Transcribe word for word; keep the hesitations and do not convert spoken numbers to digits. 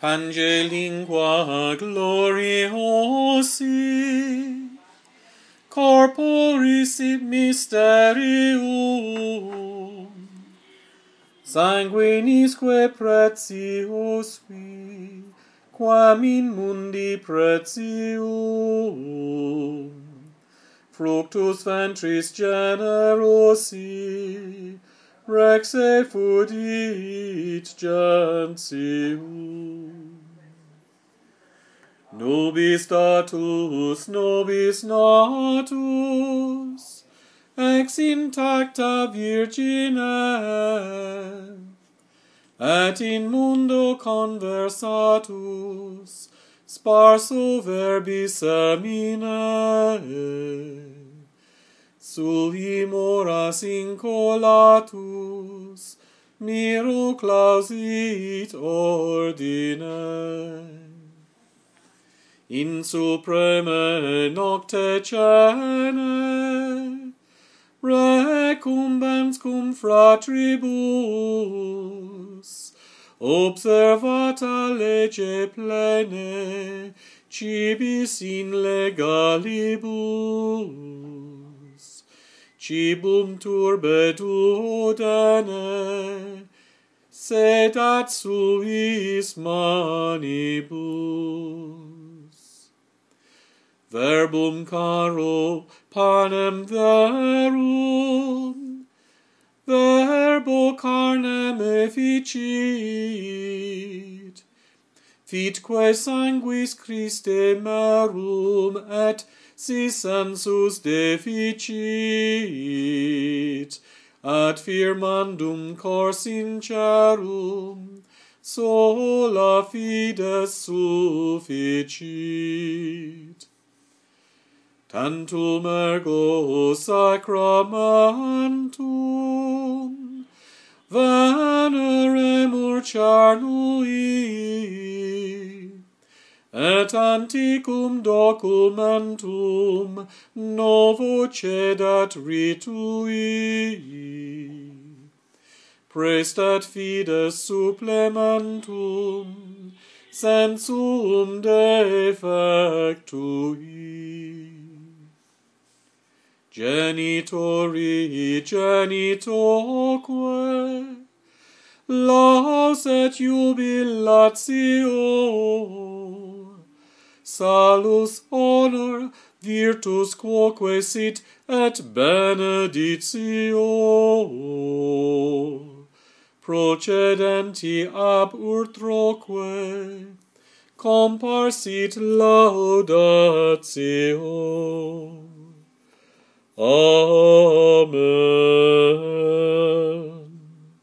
Pange lingua gloriosi, corporis et mysterium, sanguinisque pretiosvi, quam in mundi pretium, fructus ventris generosi, rex effudit gentium. Nobis datus, nobis natus, ex intacta Virgine, et in mundo conversatus, sparso verbi semine, sui moras incolatus, miro clausit ordine. In supreme nocte cene, recumbens cum fratribus, observata lege plene, cibis in legalibus, cibum turbe duodene, sedat suis manibus. Verbum caro, panem verum, verbo carnem efficit, fitque sanguis Christe merum, et si sensus deficit, ad firmandum cor sincerum, sola fides sufficit. Tantum ergo sacramentum veneremur charnui, et antiquum documentum novo cedat ritui, prestat fides supplementum sensum defectui. Genitori genitoque, laus et jubilatio, salus honor virtus quoque sit et beneditio, procedenti ab utroque, comparsit laudatio. Amen.